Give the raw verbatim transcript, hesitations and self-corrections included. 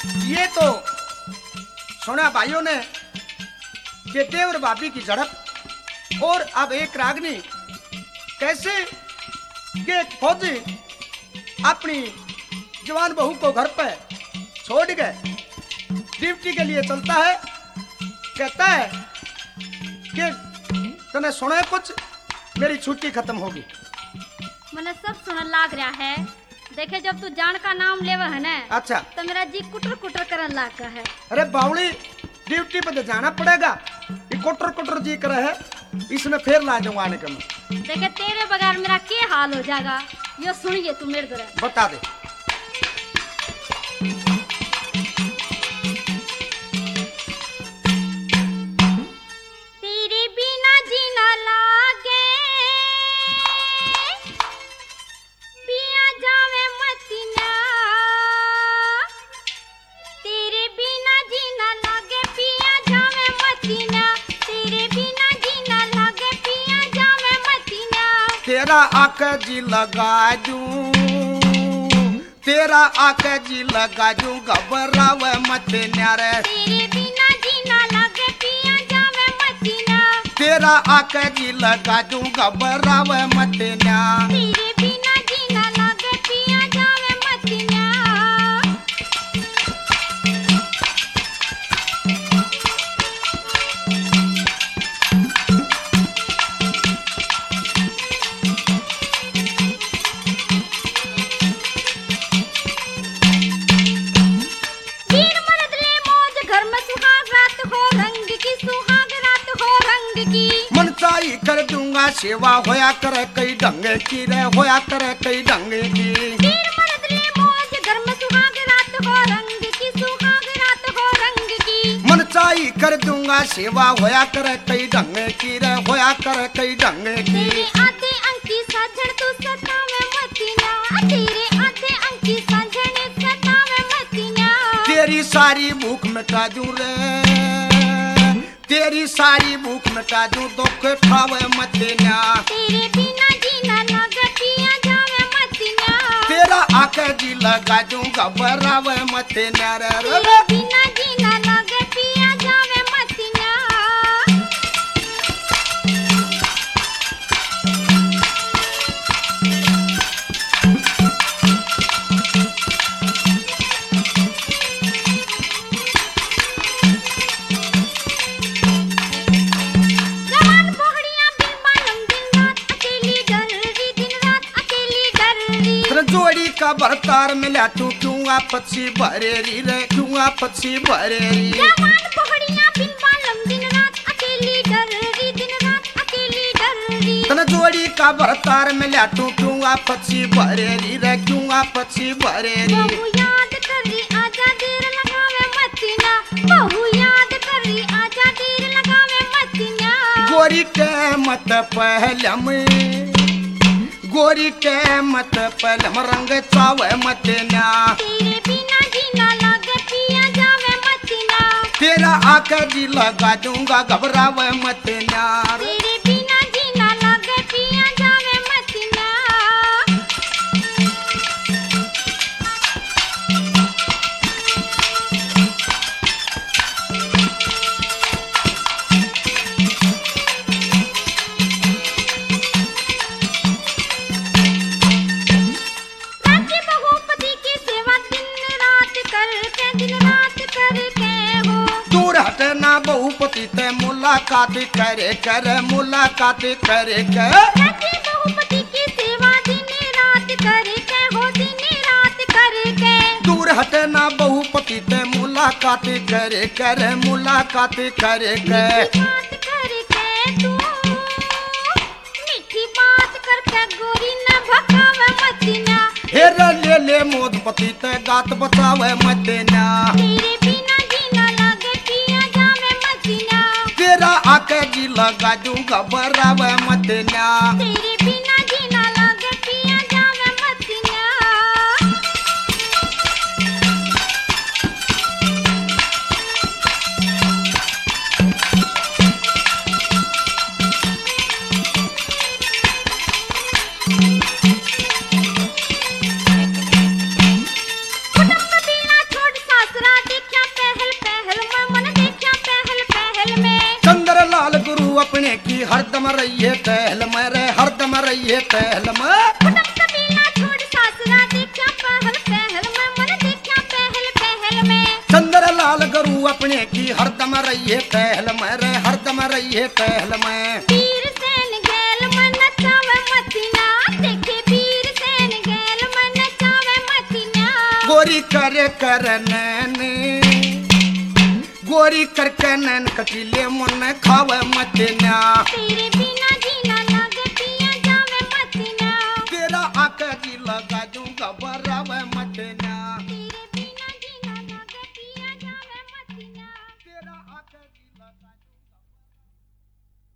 ये तो सुना भाइयों ने कि देवर भाभी की झड़प और अब एक रागनी कैसे के फौजी अपनी जवान बहू को घर पे छोड़ गए, ड्यूटी के लिए चलता है। कहता है कि तने सुना कुछ, मेरी छुट्टी खत्म होगी। मैंने सब सुनने लाग रहा है। देखे जब तू जान का नाम लेवा है ना, अच्छा, तो मेरा जी कुटर कुटर करने लाग है। अरे बावली ड्यूटी पे तो जाना पड़ेगा, ये कुटर कुटर जी कर है, इसमें फिर ला जाऊंगा आने का मैं। देखे तेरे बगैर मेरा क्या हाल हो जाएगा, यो सुनिए तू मेरे तरह बता दे। तेरे बिना जीना लागे, पिया जावे मतीना। तेरे बिना जीना लागे, पिया जावे मतीना। तेरे बिना जीना लागे, पिया जावे मतीना। तेरा आके जी लगा दूं, तेरा आके जी लगा दूं, घबरावे मत न्यारे। तेरे बिना जीना लागे, पिया जावे मतीना। तेरा आके जी लगा दूं, घबरावे मत न्या। तेरे बिना जीना लागे, पिया जावे मतीना। वीर मर्द ले मौज, घर में सुहाग रात हो रंग की। सुहाग रात हो रंग की। मन चाही कर दूंगा सेवा, होया करे कई ढंगे की रे, होया करे कई ढंगे की। वीर मर्द ले मौज, घर में सुहाग रात हो रंग की। सुहाग रात हो रंग की। मन चाही कर दूंगा सेवा, होया करे कई ढंगे की रे, होया करे कई ढंगे की। तेरे आधे अंकी साझड़ तू सतावे मतीना। तेरे आधे अंकी साझड़ सतावे मतीना। तेरी सारी भूख मिटा दूं रे, तेरी सारी भूख मिटा दूं, दुख ठावे मत न्या। तेरे बिना जीना लागे, पिया जावे मतीना। तेरा आके जी लगा दूं, घबरावे मत न्या रे रे तेरे रे। बिना जीना लागे, पिया जावे मतीना। जवान पहाड़ियां बिन मालूम दिन रात अकेली डर रही। दिन रात अकेली डर रही। तेरे जोड़ी का भरतार मिला तू, क्यों आपसी भरेरी रे, क्यों आपसी भरेरी। जवान पहाड़ियां बिन मालूम दिन रात अकेली डर रही। दिन रात अकेली डर रही। तेरे जोड़ी का भरतार मिला तू, क्यों आपसी भरेरी रे, क्यों आपसी भरेरी। बहु याद कर रही आजा, देर लगावे मतीना। बहु याद कर रही आजा, देर लगावे मतीना। गोरी के मत पहलम, गोरी के मत पहलम, रंग चावे मत न्या। तेरे बिना जीना लागे, पिया जावे मतीना। तेरा आके जी लगा दूंगा, घबरावे मत न्या। तेरे बिना जीना लागे, पिया जावे मतीना। राजी बहुपति की सेवा दिन रात करके। दिन रात करके हो। दूर हटना बहुपति ते मुलाकात करे करे, मुलाकात करे के। राजी बहुपति की सेवा दिन रात करके हो। दिन रात करके। दूर हटना बहुपति ते मुलाकात करे करे, मुलाकात करे के। बात करके तू मीठी बात करके गोरी न भकावे मतीना। हेरा ले ले मोदपति ते गात बचावे मत न्या। तेरे बिना जीना लागे, पिया जावे मतीना। तेरा आके जी लगा दूं, घबरावे मत न्या। तेरे बिना जीना लागे, पिया जावे मतीना। कुटुंब बिना छोड़ सासरा रहिए टहल में रे हरदम रहिए टहल में। कुटुंब कबीला छोड़ सासरा देखा पहल पहल में मन देखा पहल पहल में। चंद्र लाल गुरु अपने की हरदम रहिए टहल में रे हरदम रहिए टहल में। वीर सेन गैल मन नचावे मतीना देखे वीर सेन गैल मन नचावे मतीना। गोरी करे कर नैने गोरी करके नैन कटीले मन खावे मतीना। तेरे बिना जीना लागे पिया जावे मतीना। तेरा आका जी लगा दूंगा बर